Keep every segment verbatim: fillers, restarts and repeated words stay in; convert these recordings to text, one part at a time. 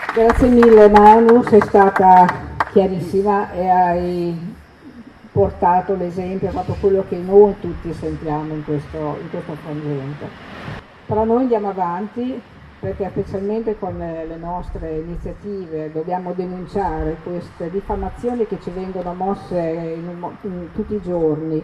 Grazie mille Manu, sei stata chiarissima e hai portato l'esempio, hai fatto quello che noi tutti sentiamo in questo, in questo frangente. Però noi andiamo avanti perché specialmente con le nostre iniziative dobbiamo denunciare queste diffamazioni che ci vengono mosse in un, in tutti i giorni,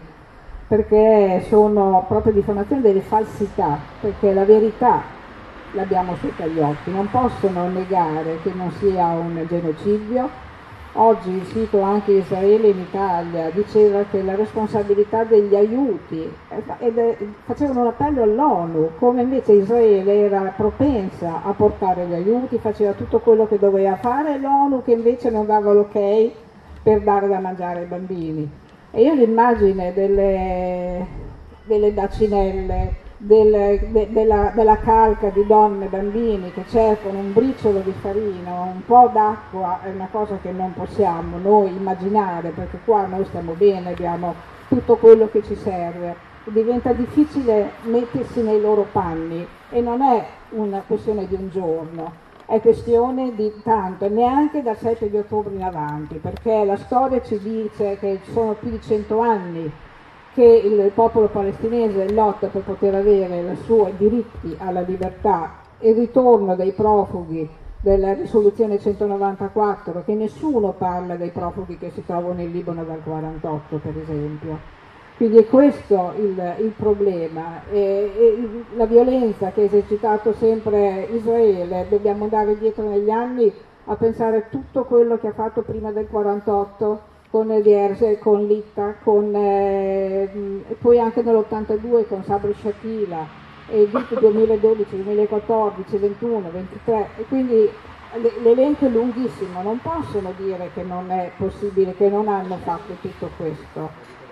perché sono proprio diffamazioni delle falsità, perché la verità l'abbiamo sotto agli occhi, non possono negare che non sia un genocidio. Oggi il sito anche Israele in Italia diceva che la responsabilità degli aiuti, ed facevano un appello all'ONU, come invece Israele era propensa a portare gli aiuti, faceva tutto quello che doveva fare, e l'ONU che invece non dava l'ok per dare da mangiare ai bambini. E io l'immagine delle, delle bacinelle, Del, de, della, della calca di donne e bambini che cercano un briciolo di farina, un po' d'acqua, è una cosa che non possiamo noi immaginare, perché qua noi stiamo bene, abbiamo tutto quello che ci serve. Diventa difficile mettersi nei loro panni e non è una questione di un giorno, è questione di tanto, neanche dal sette di ottobre in avanti, perché la storia ci dice che ci sono più di cento anni che il popolo palestinese lotta per poter avere i suoi diritti alla libertà, il ritorno dei profughi della risoluzione centonovantaquattro, che nessuno parla dei profughi che si trovano in Libano dal quarantotto per esempio. Quindi è questo il, il problema, e, e la violenza che ha esercitato sempre Israele, dobbiamo andare dietro negli anni a pensare a tutto quello che ha fatto prima del quarantotto, con Eliezer, con Litta, con, eh, e poi anche nell'ottantadue con Sabri Shatila, e il duemiladodici, duemilaquattordici, ventuno, ventitré, e quindi l'elenco è lunghissimo, non possono dire che non è possibile, che non hanno fatto tutto questo.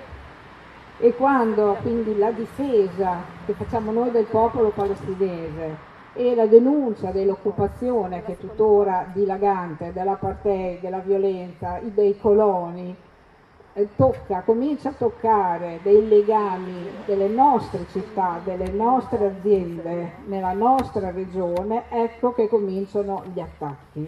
E quando quindi la difesa che facciamo noi del popolo palestinese e la denuncia dell'occupazione che è tuttora dilagante, dell'apartheid, della violenza, dei coloni, eh, tocca, comincia a toccare dei legami delle nostre città, delle nostre aziende, nella nostra regione, ecco che cominciano gli attacchi.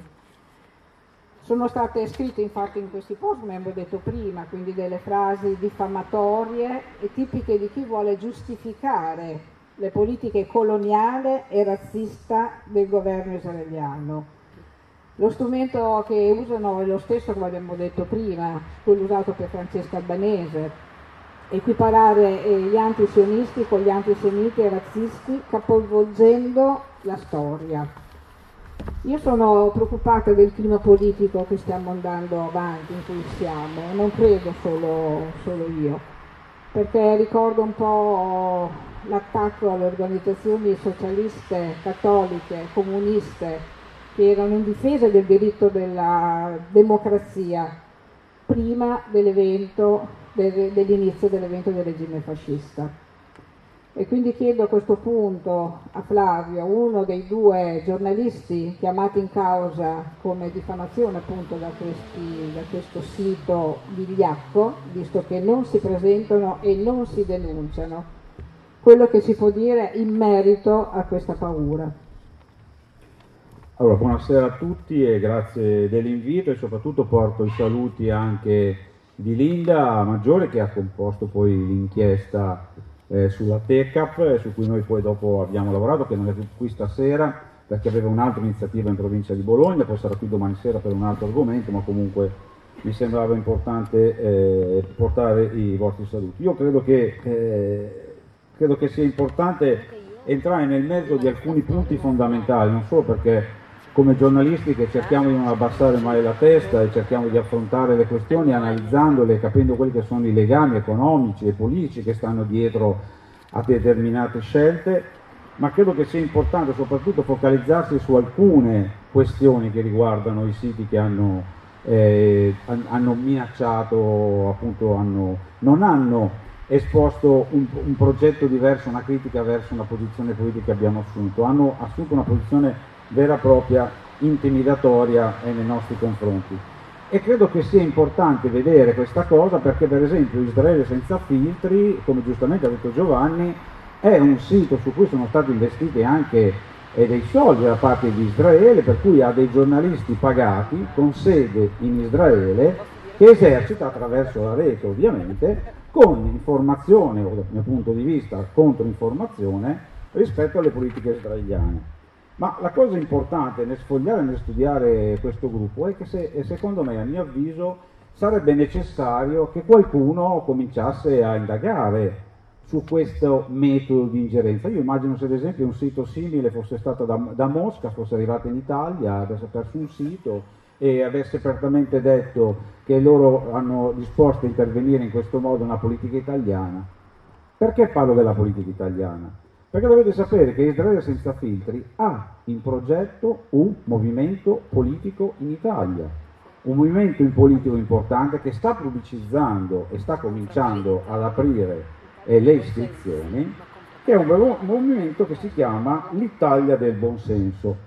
Sono state scritte infatti in questi post, come abbiamo detto prima, quindi delle frasi diffamatorie e tipiche di chi vuole giustificare le politiche coloniale e razzista del governo israeliano. Lo strumento che usano è lo stesso, come abbiamo detto prima, quello usato per Francesca Albanese, equiparare gli antisionisti con gli antisemiti e razzisti, capovolgendo la storia. Io sono preoccupata del clima politico che stiamo andando avanti, in cui siamo, e non credo solo, solo io, perché ricordo un po' l'attacco alle organizzazioni socialiste, cattoliche, comuniste, che erano in difesa del diritto della democrazia prima dell'evento, dell'inizio dell'evento del regime fascista. E quindi chiedo a questo punto a Flavio, uno dei due giornalisti chiamati in causa come diffamazione appunto da, questi, da questo sito vigliacco, visto che non si presentano e non si denunciano, quello che si può dire in merito a questa paura. Allora, buonasera a tutti e grazie dell'invito, e soprattutto porto i saluti anche di Linda Maggiore, che ha composto poi l'inchiesta eh, sulla TECAP, su cui noi poi dopo abbiamo lavorato, che non è qui stasera perché aveva un'altra iniziativa in provincia di Bologna, poi sarà qui domani sera per un altro argomento, ma comunque mi sembrava importante eh, portare i vostri saluti. Io credo che, eh, credo che sia importante entrare nel merito di alcuni punti fondamentali, non solo perché come giornalisti che cerchiamo di non abbassare mai la testa e cerchiamo di affrontare le questioni analizzandole e capendo quelli che sono i legami economici e politici che stanno dietro a determinate scelte, ma credo che sia importante soprattutto focalizzarsi su alcune questioni che riguardano i siti che hanno, eh, hanno minacciato, appunto hanno, non hanno esposto un, un progetto diverso, una critica verso una posizione politica che abbiamo assunto, hanno assunto una posizione vera e propria intimidatoria nei nostri confronti. E credo che sia importante vedere questa cosa perché, per esempio, Israele senza filtri, come giustamente ha detto Giovanni, è un sito su cui sono state investite anche e dei soldi da parte di Israele, per cui ha dei giornalisti pagati con sede in Israele che esercita attraverso la rete ovviamente con informazione o dal mio punto di vista controinformazione rispetto alle politiche israeliane. Ma la cosa importante nel sfogliare e nel studiare questo gruppo è che se, secondo me, a mio avviso, sarebbe necessario che qualcuno cominciasse a indagare su questo metodo di ingerenza. Io immagino se ad esempio un sito simile fosse stato da, da Mosca, fosse arrivato in Italia, avesse perso un sito e avesse apertamente detto che loro hanno disposto a intervenire in questo modo nella politica italiana. Perché parlo della politica italiana? Perché dovete sapere che Israele Senza Filtri ha in progetto un movimento politico in Italia, un movimento in politico importante che sta pubblicizzando e sta cominciando ad aprire eh, le iscrizioni, che è un, un movimento che si chiama l'Italia del Buonsenso.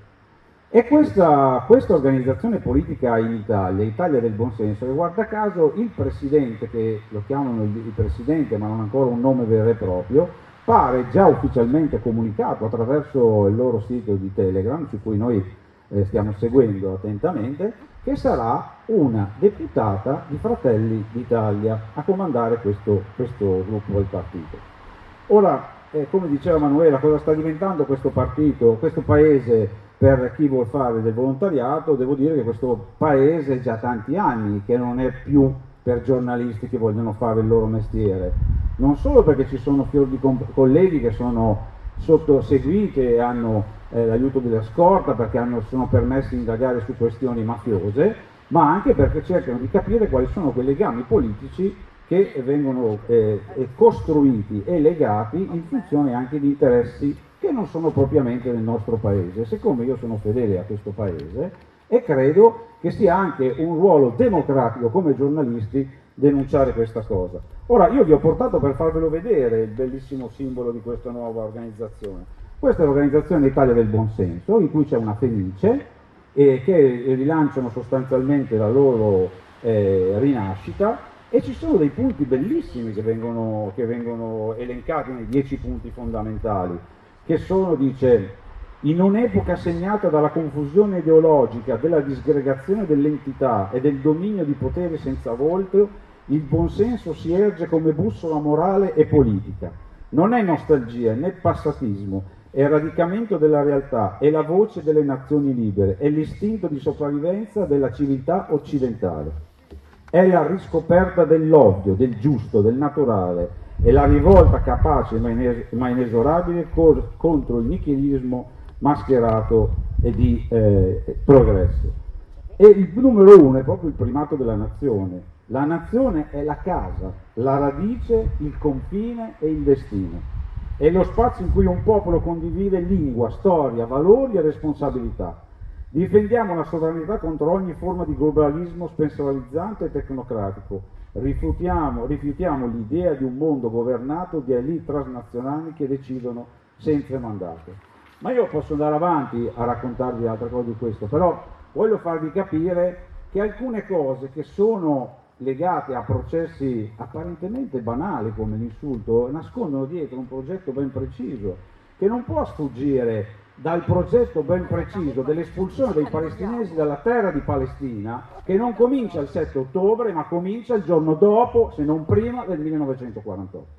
E questa, questa organizzazione politica in Italia, Italia del Buonsenso, che guarda caso il presidente, che lo chiamano il, il presidente ma non ancora un nome vero e proprio, pare già ufficialmente comunicato attraverso il loro sito di Telegram, su cui noi eh, stiamo seguendo attentamente, che sarà una deputata di Fratelli d'Italia a comandare questo, questo gruppo del partito. Ora, eh, come diceva Manuela, cosa sta diventando questo partito, questo paese per chi vuol fare del volontariato? Devo dire che questo paese è già tanti anni che non è più per giornalisti che vogliono fare il loro mestiere, non solo perché ci sono fior di colleghi che sono sottoseguiti e hanno eh, l'aiuto della scorta perché hanno, sono permessi di indagare su questioni mafiose, ma anche perché cercano di capire quali sono quei legami politici che vengono eh, costruiti e legati in funzione anche di interessi che non sono propriamente del nostro paese. Siccome io sono fedele a questo paese e credo che sia anche un ruolo democratico come giornalisti denunciare questa cosa. Ora, io vi ho portato per farvelo vedere il bellissimo simbolo di questa nuova organizzazione. Questa è l'organizzazione Italia del Buonsenso, in cui c'è una fenice eh, che rilanciano sostanzialmente la loro eh, rinascita, e ci sono dei punti bellissimi che vengono, che vengono elencati nei dieci punti fondamentali, che sono, dice, in un'epoca segnata dalla confusione ideologica, della disgregazione dell'entità e del dominio di potere senza volto, il buonsenso si erge come bussola morale e politica. Non è nostalgia né passatismo, è il radicamento della realtà, è la voce delle nazioni libere, è l'istinto di sopravvivenza della civiltà occidentale. È la riscoperta dell'ovvio, del giusto, del naturale, è la rivolta capace ma inesorabile contro il nichilismo mascherato e di eh, progresso. E il numero uno è proprio il primato della nazione. La nazione è la casa, la radice, il confine e il destino. È lo spazio in cui un popolo condivide lingua, storia, valori e responsabilità. Difendiamo la sovranità contro ogni forma di globalismo spensionizzante e tecnocratico. Rifiutiamo, rifiutiamo l'idea di un mondo governato da elite transnazionali che decidono senza mandato. Ma io posso andare avanti a raccontarvi altre cose di questo, però voglio farvi capire che alcune cose che sono legate a processi apparentemente banali come l'insulto nascondono dietro un progetto ben preciso, che non può sfuggire dal progetto ben preciso dell'espulsione dei palestinesi dalla terra di Palestina, che non comincia il sette ottobre, ma comincia il giorno dopo, se non prima, del millenovecentoquarantotto.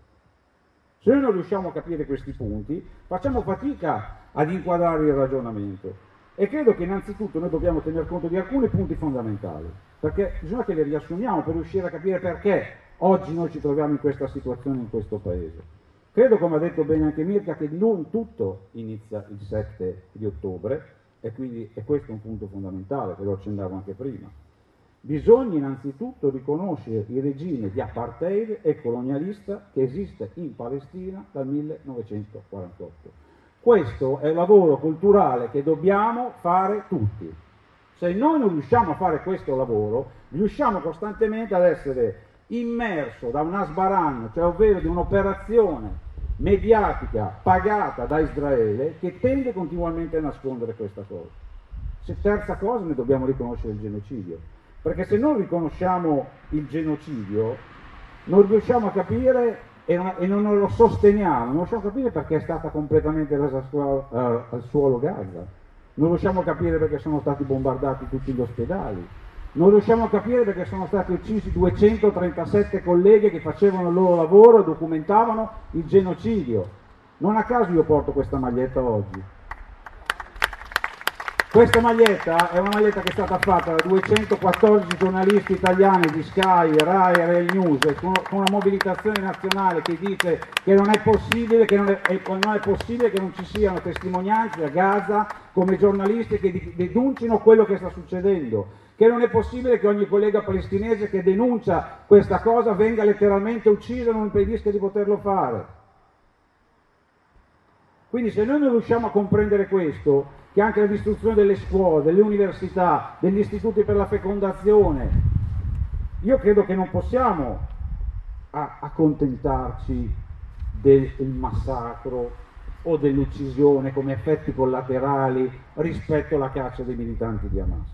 Se noi non riusciamo a capire questi punti, facciamo fatica ad inquadrare il ragionamento. E credo che innanzitutto noi dobbiamo tener conto di alcuni punti fondamentali, perché bisogna che li riassumiamo per riuscire a capire perché oggi noi ci troviamo in questa situazione in questo paese. Credo, come ha detto bene anche Mirka, che non tutto inizia il sette di ottobre, e quindi è questo un punto fondamentale, che lo accennavo anche prima. Bisogna innanzitutto riconoscere il regime di apartheid e colonialista che esiste in Palestina dal millenovecentoquarantotto. Questo è un lavoro culturale che dobbiamo fare tutti. Se noi non riusciamo a fare questo lavoro, riusciamo costantemente ad essere immerso da un asbaran, cioè ovvero di un'operazione mediatica pagata da Israele che tende continuamente a nascondere questa cosa. Se terza cosa, noi dobbiamo riconoscere il genocidio, perché se non riconosciamo il genocidio non riusciamo a capire e non, e non lo sosteniamo, non riusciamo a capire perché è stata completamente resa al suolo, uh, al suolo Gaza, non riusciamo a capire perché sono stati bombardati tutti gli ospedali, non riusciamo a capire perché sono stati uccisi duecentotrentasette colleghe che facevano il loro lavoro e documentavano il genocidio. Non a caso io porto questa maglietta oggi. Questa maglietta è una maglietta che è stata fatta da duecentoquattordici giornalisti italiani di Sky, Rai e Rail News, con una mobilitazione nazionale che dice che non è possibile che non è, non è possibile che non ci siano testimonianze a Gaza come giornalisti che denuncino quello che sta succedendo, che non è possibile che ogni collega palestinese che denuncia questa cosa venga letteralmente ucciso e non impedisca di poterlo fare. Quindi se noi non riusciamo a comprendere questo, che anche la distruzione delle scuole, delle università, degli istituti per la fecondazione, io credo che non possiamo accontentarci del massacro o dell'uccisione come effetti collaterali rispetto alla caccia dei militanti di Hamas.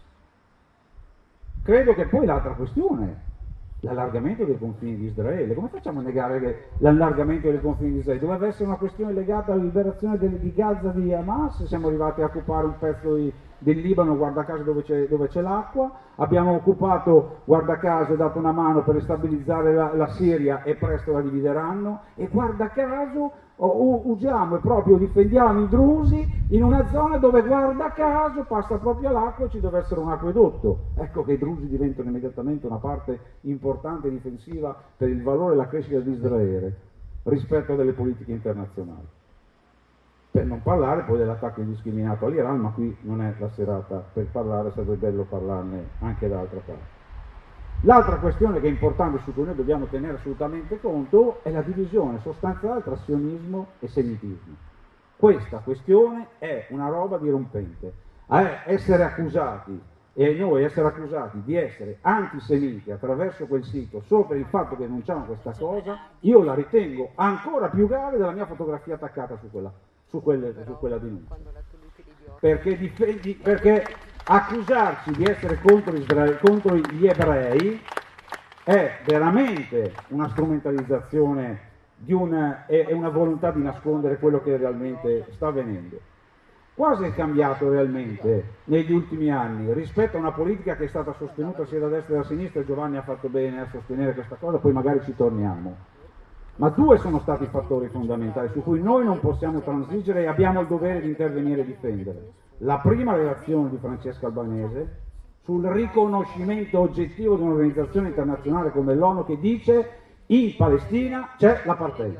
Credo che poi l'altra questione, l'allargamento dei confini di Israele, come facciamo a negare che l'allargamento dei confini di Israele doveva essere una questione legata alla liberazione del, di Gaza di Hamas? Siamo arrivati a occupare un pezzo di, del Libano, guarda caso dove c'è, dove c'è l'acqua, abbiamo occupato, guarda caso, dato una mano per stabilizzare la, la Siria e presto la divideranno, e guarda caso usiamo e proprio difendiamo i drusi in una zona dove guarda caso passa proprio l'acqua e ci deve essere un acquedotto. Ecco che i drusi diventano immediatamente una parte importante difensiva per il valore e la crescita di Israele rispetto a delle politiche internazionali. Per non parlare poi dell'attacco indiscriminato all'Iran, ma qui non è la serata per parlare, sarebbe bello parlarne anche dall'altra parte. L'altra questione che è importante, su cui noi dobbiamo tenere assolutamente conto, è la divisione sostanziale tra sionismo e semitismo. Questa questione è una roba dirompente. A essere accusati, e noi essere accusati di essere antisemiti attraverso quel sito solo per il fatto che denunciamo questa cosa, io la ritengo ancora più grave della mia fotografia attaccata su quella, su quelle, su quella denuncia. Perché, difendi, perché accusarci di essere contro, Israele, contro gli ebrei è veramente una strumentalizzazione di una, è una volontà di nascondere quello che realmente sta avvenendo. Cosa è cambiato realmente negli ultimi anni rispetto a una politica che è stata sostenuta sia da destra che da sinistra, e Giovanni ha fatto bene a sostenere questa cosa, poi magari ci torniamo. Ma due sono stati i fattori fondamentali su cui noi non possiamo transigere e abbiamo il dovere di intervenire e difendere. La prima relazione di Francesca Albanese sul riconoscimento oggettivo di un'organizzazione internazionale come l'ONU che dice in Palestina c'è l'apartheid,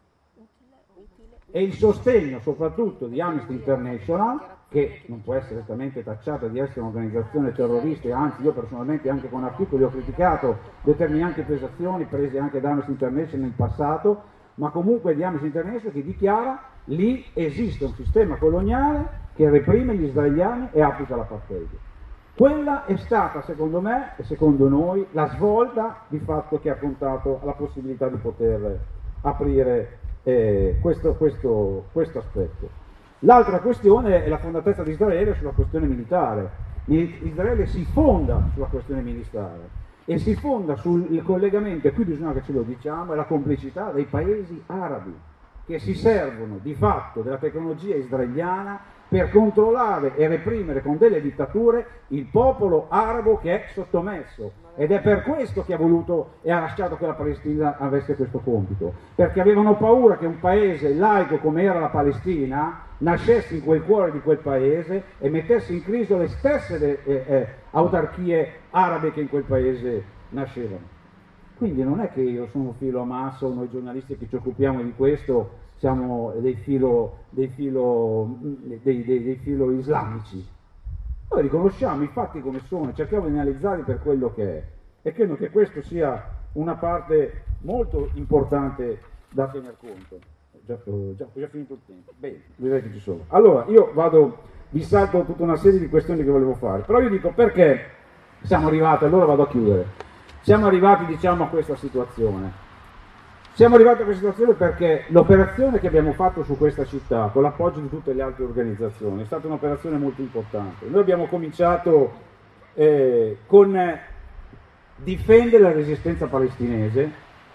e il sostegno soprattutto di Amnesty International, che non può essere esattamente tacciata di essere un'organizzazione terrorista, anzi io personalmente anche con articoli ho criticato determinate posizioni prese anche da Amnesty International in passato, ma comunque di Amnesty International che dichiara lì esiste un sistema coloniale che reprime gli israeliani e applica l'apartheid. Quella è stata, secondo me e secondo noi, la svolta di fatto che ha puntato alla possibilità di poter aprire eh, questo, questo, questo aspetto. L'altra questione è la fondatezza di Israele sulla questione militare. Israele si fonda sulla questione militare e si fonda sul collegamento, e qui bisogna che ce lo diciamo, è la complicità dei paesi arabi che si servono di fatto della tecnologia israeliana per controllare e reprimere con delle dittature il popolo arabo che è sottomesso, ed è per questo che ha voluto e ha lasciato che la Palestina avesse questo compito, perché avevano paura che un paese laico come era la Palestina nascesse in quel cuore di quel paese e mettesse in crisi le stesse eh, eh, autarchie arabe che in quel paese nascevano. Quindi non è che io sono un filo Hamas o noi giornalisti che ci occupiamo di questo siamo dei filo, dei filo, dei, dei, dei filo islamici. Noi riconosciamo i fatti come sono, cerchiamo di analizzarli per quello che è, e credo che questo sia una parte molto importante da tener conto. Già, già, già finito il tempo. Bene, direi che ci sono. Allora, io vado, vi salto tutta una serie di questioni che volevo fare, però io dico perché siamo arrivati, allora vado a chiudere. Siamo arrivati, diciamo, a questa situazione. Siamo arrivati a questa situazione perché l'operazione che abbiamo fatto su questa città, con l'appoggio di tutte le altre organizzazioni, è stata un'operazione molto importante. Noi abbiamo cominciato eh, con difendere la resistenza palestinese,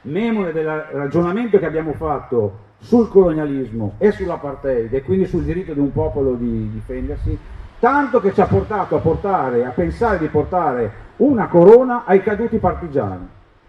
memore del ragionamento che abbiamo fatto sul colonialismo e sull'apartheid e quindi sul diritto di un popolo di difendersi, tanto che ci ha portato a portare, a pensare di portare una corona ai caduti partigiani.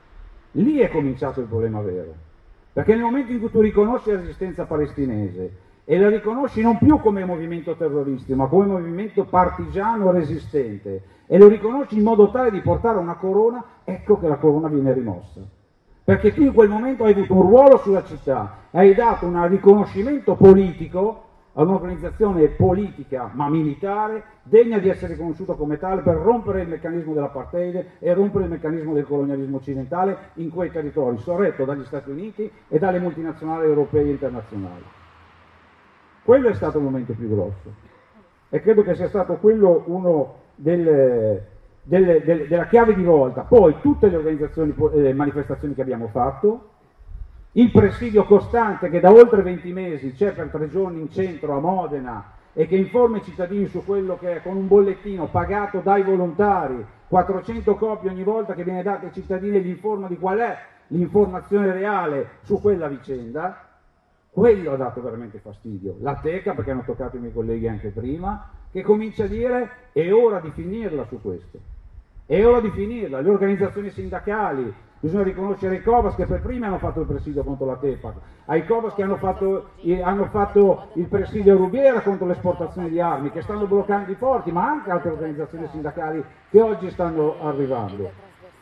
Lì è cominciato il problema vero, perché nel momento in cui tu riconosci la resistenza palestinese e la riconosci non più come movimento terroristico, ma come movimento partigiano resistente, e lo riconosci in modo tale di portare una corona, ecco che la corona viene rimossa. Perché tu in quel momento hai avuto un ruolo sulla città, hai dato un riconoscimento politico a un'organizzazione politica ma militare degna di essere riconosciuta come tale per rompere il meccanismo dell'apartheid e rompere il meccanismo del colonialismo occidentale in quei territori, sorretto dagli Stati Uniti e dalle multinazionali europee e internazionali. Quello è stato il momento più grosso e credo che sia stato quello uno delle, delle, delle, della chiave di volta. Poi tutte le organizzazioni, le manifestazioni che abbiamo fatto, il presidio costante che da oltre venti mesi c'è per tre giorni in centro a Modena e che informa i cittadini su quello che è, con un bollettino pagato dai volontari, quattrocento copie ogni volta che viene data ai cittadini e gli informa di qual è l'informazione reale su quella vicenda. Quello ha dato veramente fastidio. La teca, perché hanno toccato i miei colleghi anche prima, che comincia a dire è ora di finirla su questo, è ora di finirla. Le organizzazioni sindacali, bisogna riconoscere i Cobas che per primi hanno fatto il presidio contro la Tepac, ai Cobas che hanno fatto, hanno fatto il presidio a Rubiera contro l'esportazione di armi, che stanno bloccando i porti, ma anche altre organizzazioni sindacali che oggi stanno arrivando.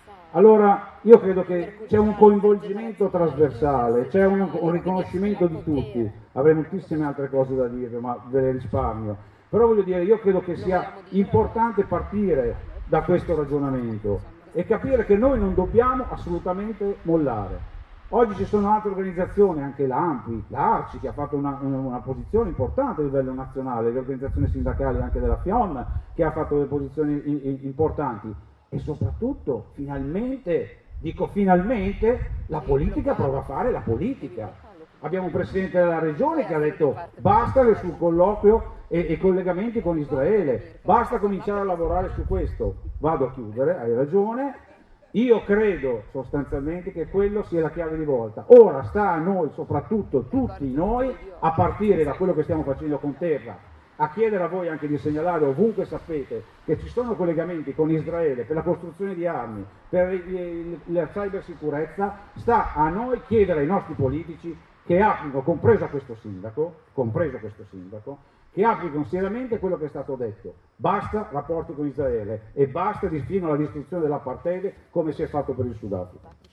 Allora io credo che c'è un coinvolgimento trasversale, c'è un, un riconoscimento di tutti. Avrei moltissime altre cose da dire, ma ve le risparmio. Però voglio dire, io credo che sia importante partire da questo ragionamento e capire che noi non dobbiamo assolutamente mollare. Oggi ci sono altre organizzazioni, anche l'ANPI, l'ARCI, che ha fatto una, una posizione importante a livello nazionale, le organizzazioni sindacali anche della FIOM, che ha fatto delle posizioni in, in, importanti. E soprattutto, finalmente, dico finalmente, la politica prova a fare la politica. Abbiamo un Presidente della Regione che ha detto basta sul colloquio e, e collegamenti con Israele, basta cominciare a lavorare su questo. Vado a chiudere, hai ragione. Io credo sostanzialmente che quello sia la chiave di volta. Ora sta a noi, soprattutto tutti noi, a partire da quello che stiamo facendo con Terra, a chiedere a voi anche di segnalare ovunque sapete che ci sono collegamenti con Israele per la costruzione di armi, per la cybersicurezza. Sta a noi chiedere ai nostri politici che applichino, compreso questo sindaco, compreso questo sindaco, che applicano seriamente quello che è stato detto. Basta rapporti con Israele e basta fino alla distruzione dell'apartheid come si è fatto per il Sudafrica.